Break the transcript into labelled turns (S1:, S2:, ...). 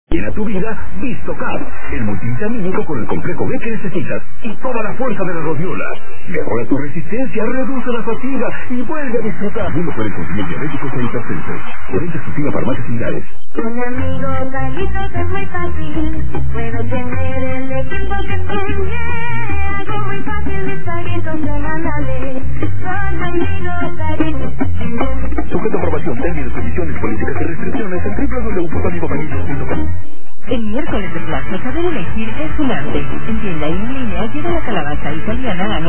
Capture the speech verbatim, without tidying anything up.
S1: Llena tu vida, Vistocap, el multivitamínico con el complejo B que necesitas y toda la fuerza de la rodiola. Mejora tu resistencia, reduce la fatiga y vuelve a disfrutar. No lo pueden consumir diabéticos e hipertensos. Por exclusiva farmacias similares.
S2: Con mi amigo Galitos es muy fácil. Puedo tener el equipo que sueñe. Algo muy fácil, mis Galitos semanales. Con mi amigo Galitos.
S1: Sujeto a aprobación, términos, condiciones, políticas y restricciones en doble u doble u doble u punto amigopanillos punto com.
S3: El miércoles de plástico saber elegir es un arte. En tienda y en línea lleva la calabaza italiana a